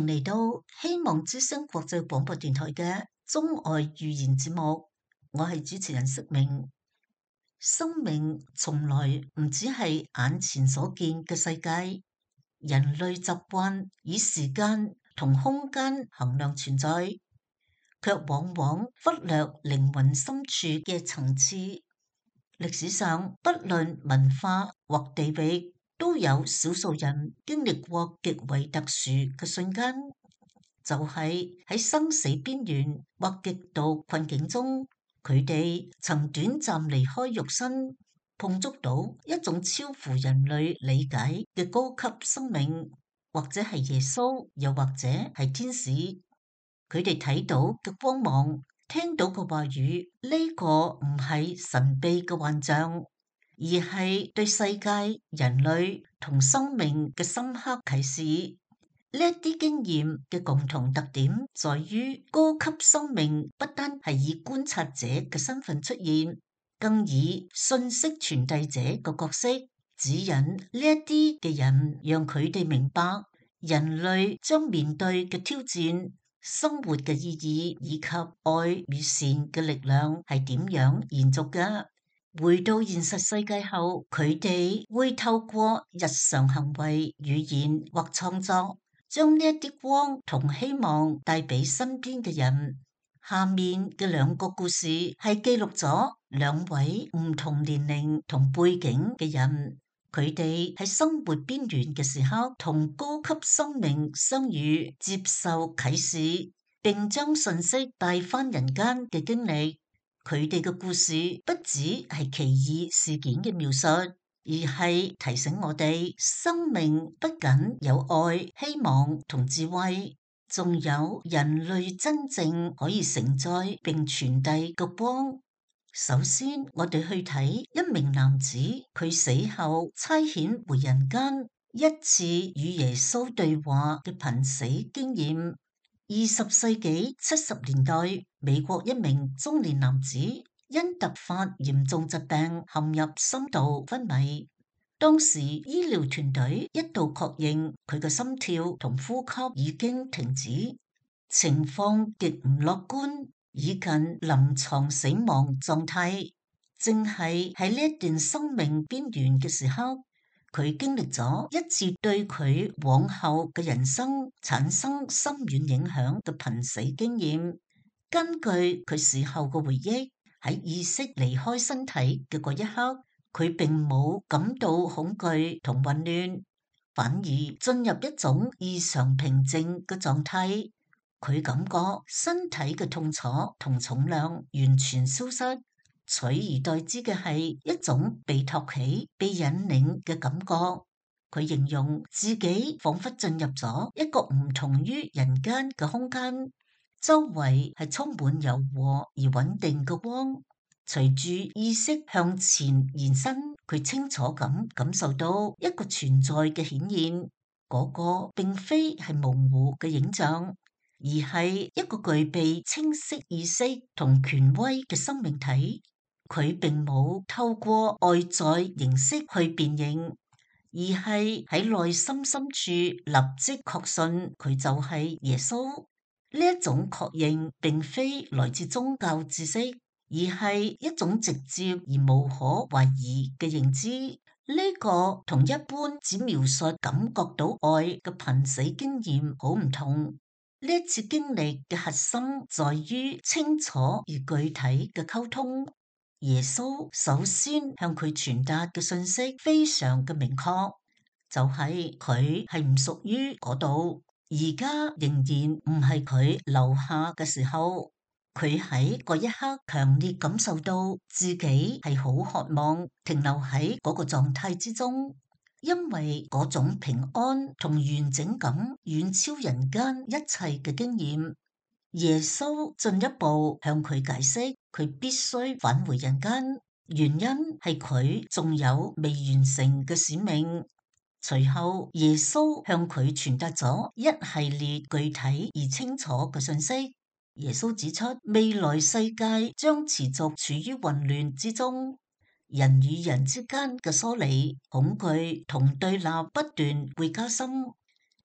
嚟到希望之聲國際廣播電台嘅中外語言節目，我係主持人釋明。生命從來唔只係眼前所見嘅世界，人類習慣以時間同空間衡量存在，卻往往忽略靈魂深處嘅層次。歷史上，不論文化或地域，都有少數人經歷過極為特殊嘅瞬間，就係喺生死邊緣或極度困境中，佢哋曾短暫離開肉身，碰觸到一種超乎人類理解嘅高級生命，或者係耶穌，又或者係天使。佢哋睇到嘅光芒，聽到嘅話語，呢個唔係神秘嘅幻象，而係對世界、人類同生命嘅深刻啟示。呢一啲經驗嘅共同特點，在於高級生命不單係以觀察者嘅身份出現，更以信息傳遞者嘅角色指引呢一啲嘅人，讓佢哋明白人類將面對嘅挑戰、生活嘅意義以及愛與善嘅力量係點樣延續嘅。回到現實世界後，佢哋會透過日常行為、語言或創作，將呢一啲光同希望帶俾身邊嘅人。下面嘅兩個故事係記錄咗兩位唔同年齡同背景嘅人，佢哋喺生活邊緣嘅時候同高級生命相遇，接受啟示，並將信息帶返人間嘅經歷。佢哋嘅故事不只係奇異事件嘅描述，而係提醒我哋生命不僅有愛、希望同智慧，仲有人類真正可以承載並傳遞嘅光。首先，我哋去睇一名男子，佢死後差遣回人間，一次與耶穌對話嘅瀕死經驗。20世紀70年代，美國一名中年男子因突發嚴重疾病陷入深度昏迷。當時醫療團隊一度確認佢嘅心跳同呼吸已經停止，情況極唔樂觀，已近臨床死亡狀態。正係喺呢一段生命邊緣嘅時刻，佢經歷咗一次對佢往後嘅人生產生深遠影響嘅瀕死經驗。根據佢事後嘅回憶，喺意識離開身體嘅嗰一刻，佢並冇感到恐懼同混亂，反而進入一種異常平靜嘅狀態。佢感覺身體嘅痛楚同重量完全消失，取而代之嘅係一種被托起、被引領嘅感覺。佢形容自己仿佛進入咗一個唔同於人間嘅空間，周圍係充滿柔和而穩定嘅光。隨住意識向前延伸，佢清楚咁感受到一個存在嘅顯現。嗰個並非係模糊嘅影像，而係一個具備清晰意識同權威嘅生命體。佢並冇透過外在形式去辨認，而係喺內心深處立即確信佢就係耶穌。呢一種確認並非來自宗教知識，而係一種直接而無可懷疑嘅認知。呢個同一般只描述感覺到愛嘅瀕死經驗好唔同。呢一次經歷嘅核心在於清楚而具體嘅溝通。耶穌首先向佢傳達嘅信息非常嘅明確，就係佢係唔屬於嗰度，而家仍然唔係佢留下嘅時候。佢喺嗰一刻強烈感受到自己係好渴望停留喺嗰個狀態之中，因為嗰種平安同完整感遠超人間一切嘅經驗。耶穌進一步向佢解釋，佢必須返回人間，原因係佢仲有未完成嘅使命。隨後，耶穌向佢傳達咗一系列具體而清楚嘅信息。耶穌指出，未來世界將持續處於混亂之中，人與人之間嘅疏離、恐懼同對立不斷會加深。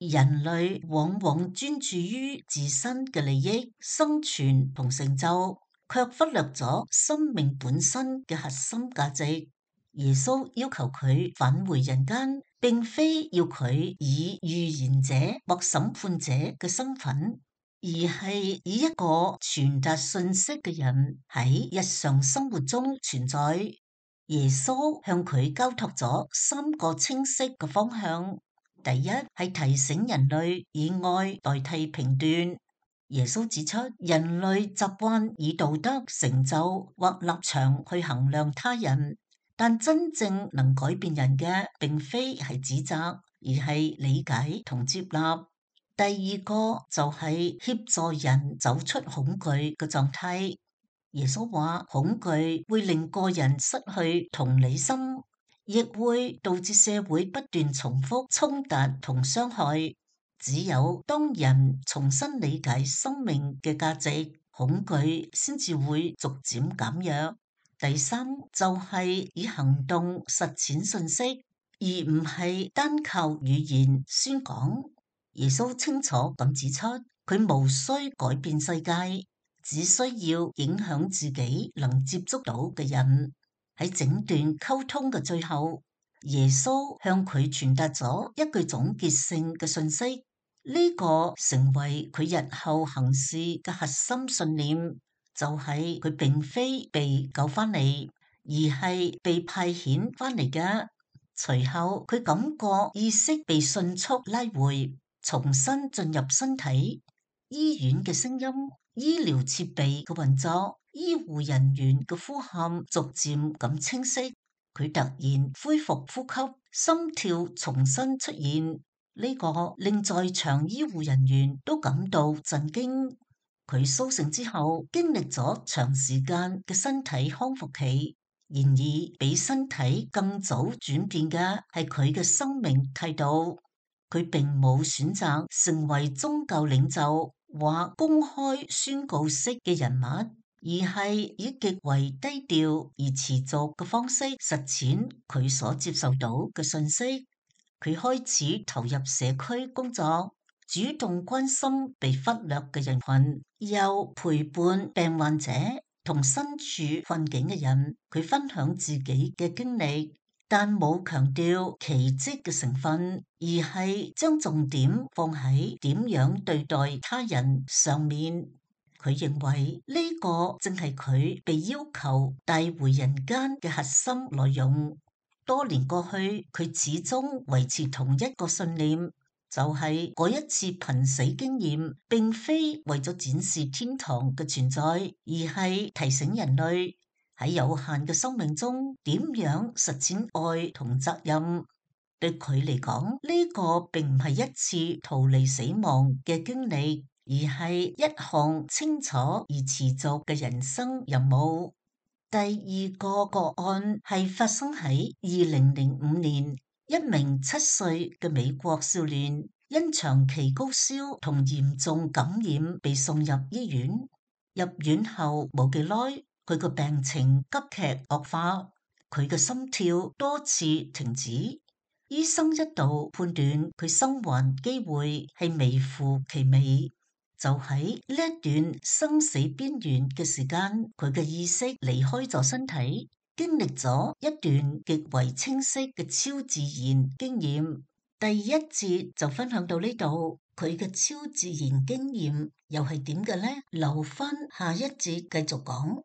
人類往往專注於自身嘅利益、生存同成就，卻忽略咗生命本身嘅核心價值。耶穌要求佢返回人間，並非要佢以預言者或審判者嘅身份，而係以一個傳達信息嘅人喺日常生活中存在。耶穌向佢交託咗3個清晰嘅方向。第一係提醒人類以愛代替評斷。耶穌指出，人類習慣以道德成就或立場去衡量他人，但真正能改變人嘅，並非係指責，而係理解同接納。第二個就係協助人走出恐懼嘅狀態。耶穌話，恐懼會令個人失去同理心，亦會導致社會不斷重複衝突同傷害。只有當人重新理解生命嘅價值，恐懼先至會逐漸減弱。第三就係以行動實踐信息，而唔係單靠語言宣講。耶穌清楚咁指出，佢無需改變世界，只需要影響自己能接觸到嘅人。喺整段溝通嘅最後，耶穌向佢傳達咗一句總結性嘅信息，呢個成為佢日後行事嘅核心信念，就係佢並非被救翻嚟，而係被派遣翻嚟嘅。隨後佢感覺意識被迅速拉回，重新進入身體。醫院嘅聲音、醫療設備嘅運作、醫護人員嘅呼喊逐漸咁清晰。佢突然恢復呼吸，心跳重新出現。呢個令在場醫護人員都感到震驚。佢甦醒之後，經歷咗長時間嘅身體康復期。然而，比身體更早轉變嘅係佢嘅生命態度。佢並冇選擇成為宗教領袖或公開宣告式嘅人物，而係以極為低調而持續嘅方式實踐佢所接受到嘅信息。佢開始投入社區工作，主動關心被忽略嘅人群，又陪伴病患者同身處困境嘅人。佢分享自己嘅經歷，但冇強調奇蹟嘅成分，而係將重點放喺點樣對待他人上面。佢認為呢個正係佢被要求帶回人間嘅核心內容。多年過去，佢始終維持同一個信念，就係嗰一次瀕死經驗並非為咗展示天堂嘅存在，而係提醒人類喺有限嘅生命中點樣實踐愛同責任。對佢嚟講，呢個並唔係一次逃離死亡嘅經歷，而係一項清楚而持續嘅人生任務。第二個個案係發生喺2005年，一名7歲嘅美國少年因長期高燒同嚴重感染被送入醫院。入院後冇幾耐，佢個病情急劇惡化，佢嘅心跳多次停止。醫生一度判斷佢生還機會係微乎其微。就喺呢一段生死邊緣嘅時間，佢嘅意識離開咗身體，經歷咗一段極為清晰嘅超自然經驗。第一節就分享到呢度，佢嘅超自然經驗又係點嘅呢？留返下一節繼續講。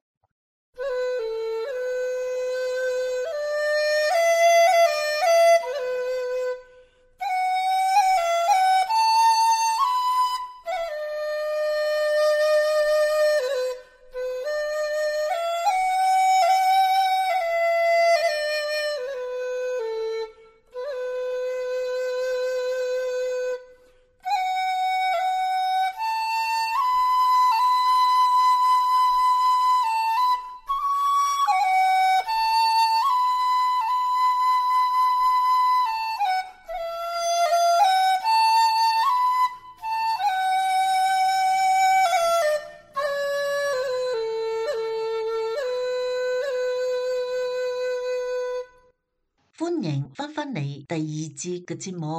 歡迎翻返嚟第二節嘅節目。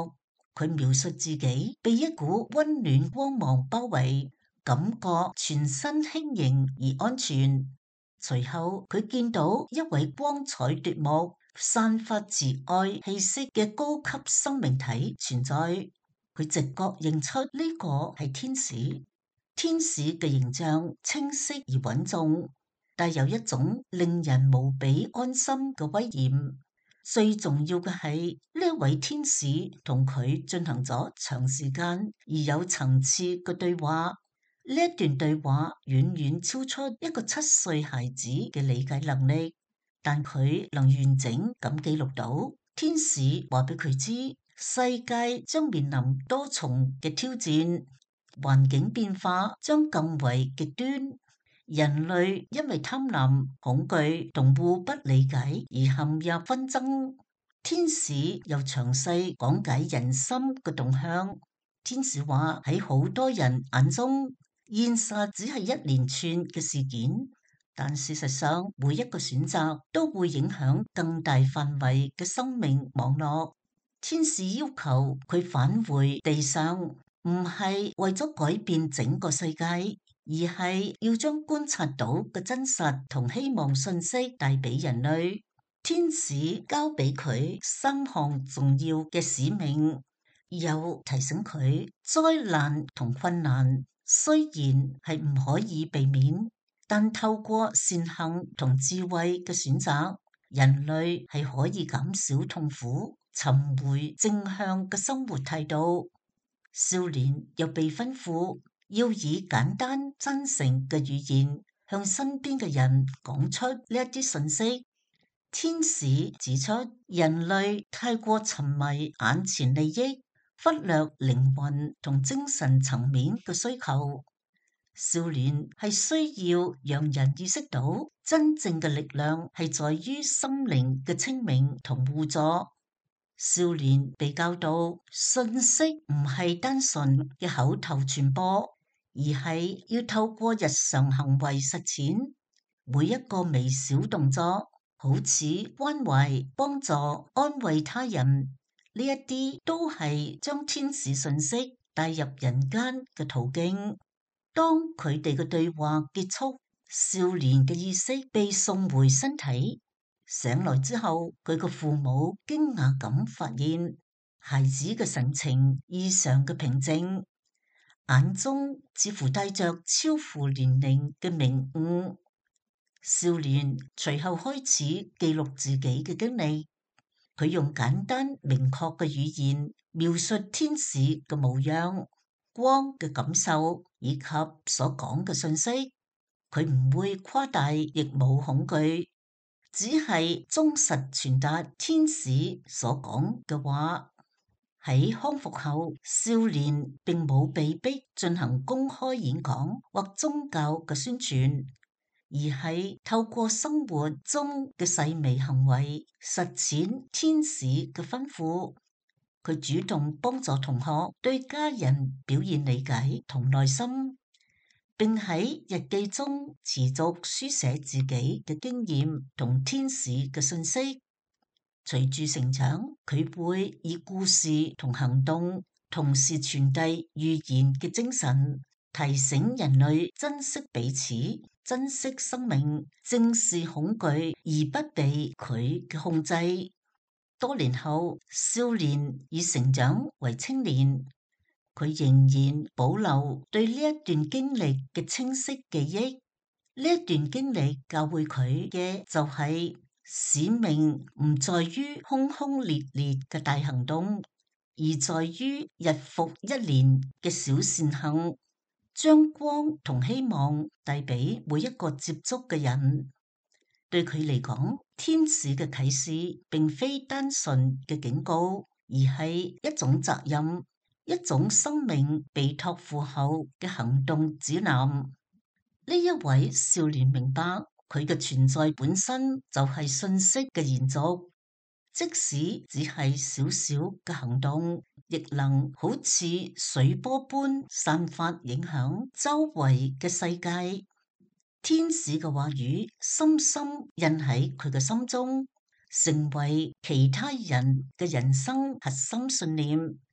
佢描述自己被一股溫暖光芒包圍，感覺全身輕盈而安全。隨後佢見到一位光彩奪目、散發慈愛氣息嘅高級生命體存在，佢直覺認出呢個係天使。天使嘅形象清晰而穩重，帶有一種令人無比安心嘅威嚴。最重要嘅係呢位天使同佢進行咗長時間而有層次嘅對話。呢一段對話遠遠超出一個7歲孩子嘅理解能力，但佢能完整咁記錄到天使話俾佢知，世界將面臨多重嘅挑戰，環境變化將更為極端，人類因為貪婪、恐懼同互不理解而陷入紛爭。天使又詳細講解人心嘅動向。天使話喺好多人眼中，現實只係一連串嘅事件，但事實上每一個選擇都會影響更大範圍嘅生命網絡。天使要求佢返回地上，唔係為咗改變整個世界，而係要將觀察到嘅真實同希望信息帶俾人類。天使交俾佢3項重要嘅使命，又提醒佢災難同困難雖然係唔可以避免，但透過善行同智慧嘅選擇，人類係可以減少痛苦，尋回正向嘅生活態度。少年又被吩咐要以簡單真誠嘅語言向身邊嘅人講出呢一啲信息。天使指出，人類太過沉迷眼前利益，忽略靈魂同精神層面嘅需求。少年係需要讓人意識到，真正嘅力量係在於心靈嘅清明同互助。少年被教導，信息唔係單純嘅口頭傳播，而係要透過日常行為實踐。每一個微小動作，好似關懷、幫助、安慰他人，呢一啲都係將天使信息帶入人間嘅途徑。當佢哋嘅對話結束，少年嘅意識被送回身體。醒來之後，佢嘅父母驚訝咁發現，孩子嘅神情異常嘅平靜，眼中似乎帶着超乎年齡嘅明悟。少年隨後開始記錄自己嘅經歷，佢用簡單明確嘅語言描述天使嘅模樣、光嘅感受以及所講嘅信息。佢唔會誇大，亦冇恐懼。只係忠實傳達天使所講嘅話。喺康復後，少年並冇被逼進行公開演講或宗教嘅宣傳，而係透過生活中嘅細微行為實踐天使嘅吩咐。佢主動幫助同學對家人表現理解同耐心，並喺日記中持續書寫自己嘅經驗同天使嘅信息。隨住成長，佢會以故事同行動同時傳遞預言嘅精神，提醒人類珍惜彼此、珍惜生命、正視恐懼而不被佢嘅控制。多年後，少年已成長為青年。佢仍然保留對呢一段經歷嘅清晰記憶。呢一段經歷教會佢嘅就係使命唔在於轟轟烈烈嘅大行動，而在於日復一年嘅小善行，將光同希望帶俾每一個接觸嘅人。對佢嚟講，天使嘅啟示並非單純嘅警告，而係一種責任。一種生命被託付後嘅行動指南。呢一位少年明白，佢嘅存在本身就係信息嘅延續，即使只係小小嘅行動，亦能好似水波般散發影響周圍嘅世界。天使嘅話語深深印喺佢嘅心中，成為其他人嘅人生核心信念。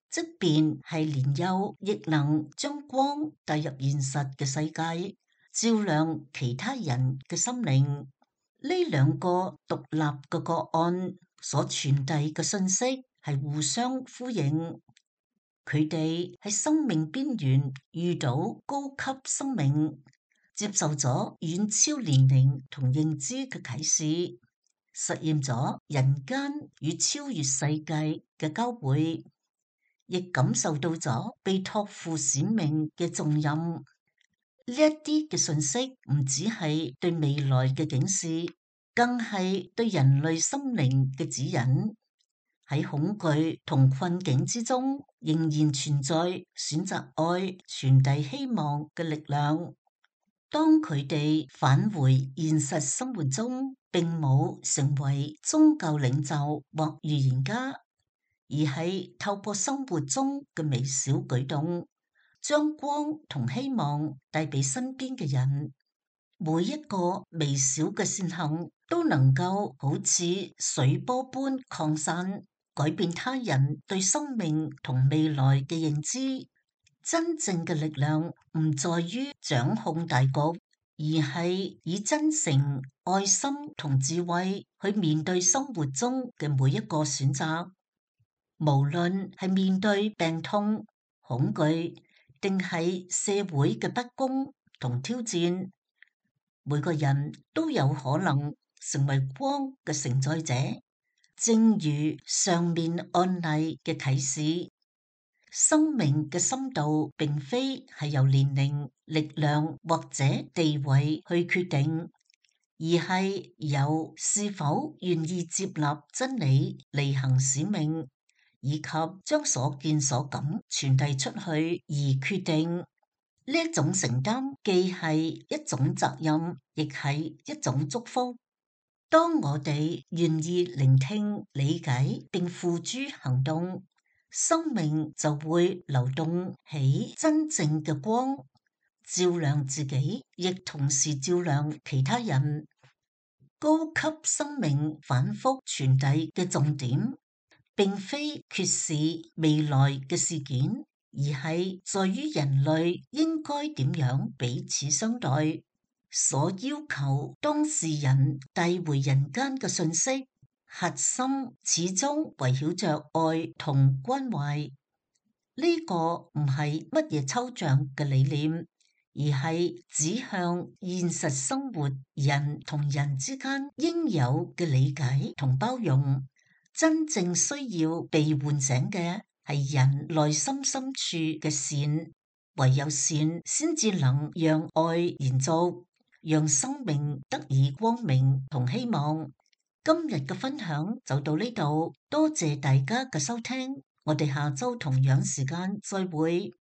即便係年幼，亦能將光帶入現實嘅世界，照亮其他人嘅心靈。呢兩個獨立嘅個案所傳遞嘅信息係互相呼應。佢哋喺生命邊緣遇到高級生命，接受咗遠超年齡同認知嘅啟示，實驗咗人間與超越世界嘅交匯，亦感受到咗被託付使命嘅重任。呢一啲嘅信息唔只係對未來嘅警示，更係對人類心靈嘅指引。喺恐懼同困境之中，仍然存在選擇愛、傳遞希望嘅力量。當佢哋返回現實生活中，並冇成為宗教領袖或預言家，而係透過生活中嘅微小舉動，將光同希望帶俾身邊嘅人。每一個微小嘅善行都能夠好似水波般擴散，改變他人對生命同未來嘅認知。真正嘅力量唔在於掌控大局，而係以真誠、愛心同智慧去面對生活中嘅每一個選擇。無論係面對病痛、恐懼，定係社會嘅不公同挑戰，每個人都有可能成為光嘅承載者。正如上面案例嘅啟示，生命嘅深度並非係由年齡、力量或者地位去決定，而係由是否願意接納真理、履行使命，以及將所見所感傳遞出去而決定。呢一種承擔既係一種責任，亦係一種祝福。當我哋願意聆聽、理解並付諸行動，生命就會流動起真正嘅光，照亮自己，亦同時照亮其他人。高級生命反覆傳遞嘅重點，並非揭示未來嘅事件，而係在於人類應該點樣彼此相待。所要求當事人帶回人間嘅信息，核心始終圍繞着愛同關懷。呢個唔係乜嘢抽象嘅理念，而係指向現實生活人同人之間應有嘅理解同包容。真正需要被喚醒嘅係人內心深處嘅善，唯有善先至能讓愛延續，讓生命得以光明同希望。今日嘅分享就到呢度，多謝大家嘅收聽，我哋下周同樣時間再會。